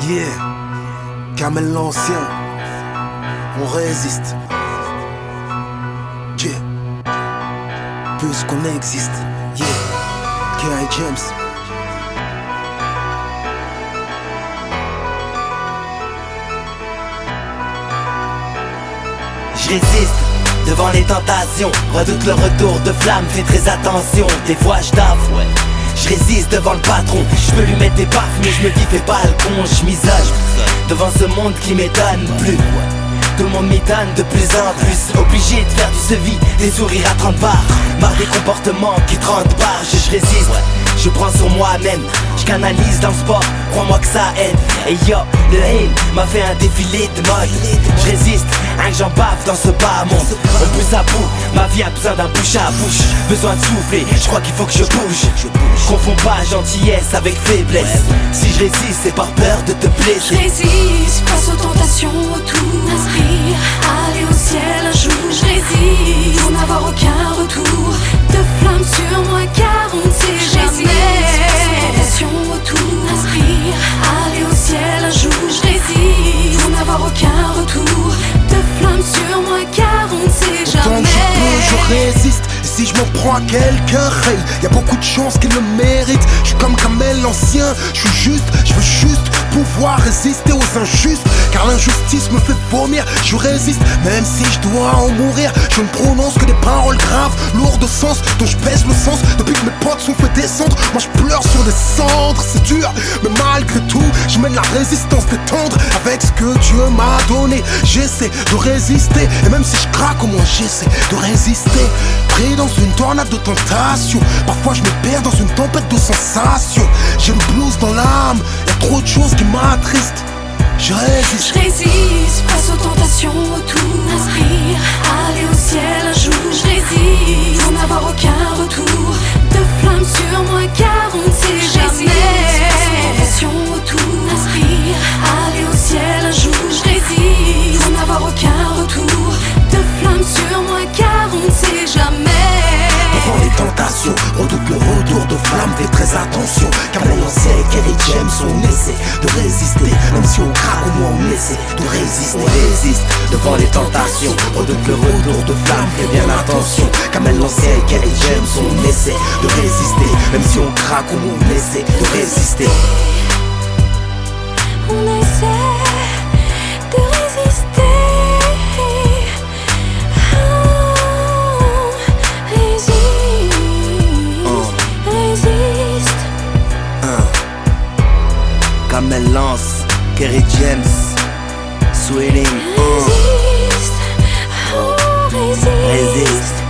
Yeah, Kamel l'ancien, on résiste. Yeah, plus qu'on existe. Yeah, K.I. James. Je résiste devant les tentations, redoute le retour de flamme, fais très attention. Des fois je taffe, ouais. Je résiste devant le patron, je peux lui mettre des baffes, mais je me dis fais pas le con, je m'isole devant ce monde qui m'étonne plus. Tout le monde m'étonne de plus en plus, obligé de faire du sevi, des sourires à 30 bars. Marre des comportements qui 30 bars, je résiste, je prends sur moi-même, je canalise dans le sport, crois-moi que ça aide. Et yo, le haine m'a fait un défilé de mode. Je résiste, hein, que j'en bave dans ce bas monde. On pousse à bout, ma vie a besoin d'un bouche à bouche. Besoin de souffler, je crois qu'il faut que je bouge. Confonds pas gentillesse avec faiblesse. Si je résiste, c'est par peur de te blesser. Je résiste face aux tentations autour. Inspire, aller au ciel un jour. Je résiste pour n'avoir aucun retour de flamme sur moi, car on ne sait jamais. Face aux tentations autour. Inspire, aller au ciel un jour. Je résiste pour n'avoir aucun retour de flamme sur moi, car on ne sait jamais. Tant que je peux, je résiste. Et si je m'en prends à quelqu'un, hey, y a beaucoup de chances qu'il le mérite. Je suis comme Kamel l'ancien, je veux juste pouvoir résister aux injustes. Car l'injustice me fait vomir, je résiste, même si je dois en mourir. Je ne prononce que des paroles graves, lourdes de sens, dont je pèse le sens. Depuis que mes potes sont fait descendre, moi je pleure sur des cendres. C'est dur, mais malgré tout, je mène la résistance des tendres. Avec ce que Dieu m'a donné, j'essaie de résister. Et même si je craque, au moins j'essaie de résister. Pris dans une tornade de tentation, parfois je me perds dans une tempête de sensations. J'ai le blues dans l'âme, y'a trop de choses qui m'attristent. Je résiste. Je résiste face aux tentations autour. Inspire, aller au ciel un jour. Je résiste pour n'avoir aucun retour de flamme sur moi, car on ne sait jamais. Face aux tentations autour. Inspire, aller au ciel un jour. Je résiste pour n'avoir aucun retour de flamme sur moi, car on ne sait jamais. Devant les tentations, redoute le retour de flamme, fais très attention. Kamel l'ancien et K.I. James, on essaie de résister. Même si on craque, au moins on essaie de résister. On résiste devant les tentations, redoute le retour de flamme, fais bien attention. Kamel l'ancien et K.I. James, on essaie de résister. Même si on craque, au moins on essaie de résister. On essaie de résister. Kamel lance, K.I. James, Swilling, Résiste, oh, résiste.